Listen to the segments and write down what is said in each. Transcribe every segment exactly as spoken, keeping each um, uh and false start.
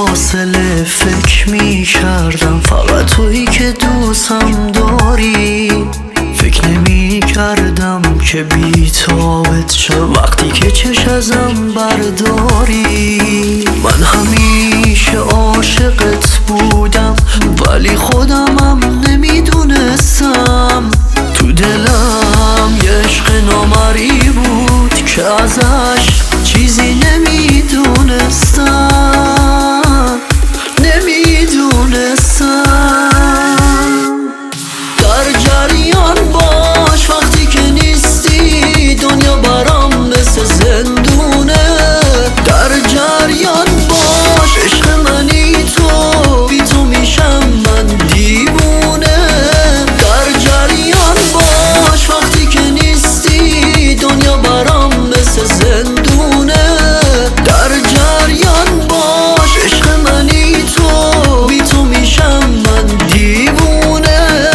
فاصله فکر می کردم فقط تویی که دوستم داری. فکر نمی کردم که بی تابت شم وقتی که چش ازم برداری. من همیشه عاشقت بودم ولی خودمم نمیدونستم. تو دلم یه عشق نامری بود که ازش چیزی نمیدونستم نمیدونستم. در جریان باش وقتی که نیستی دنیا برام مثل زندونه. در جریان باش عشق منی تو، بی تو میشم من دیوونه. در جریان باش وقتی که نیستی دنیا برام مثل زندونه. در جریان باش عشق منی تو، بی تو میشم من دیوونه.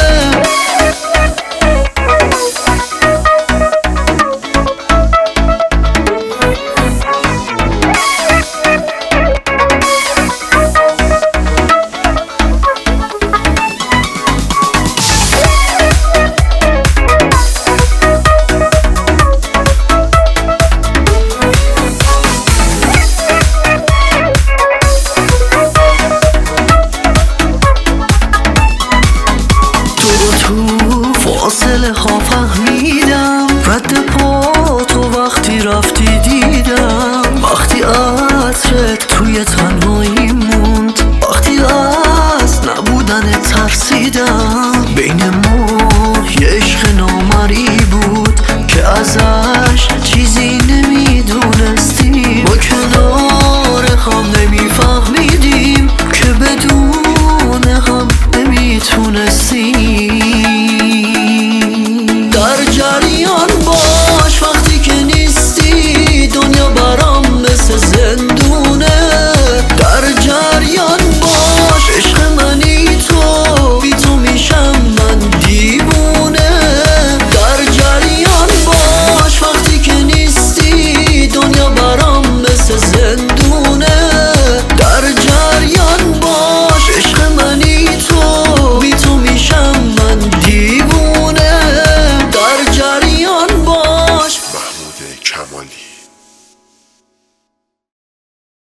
فاصله ها فهمیدم رد پا تو وقتی رفتی دیدم. وقتی عطرت توی تنهایی موند، وقتی از نبودن ترسیدم. بین ما یه عشق نامری بود که ازش چیزی نمیدونستیم. ما کنار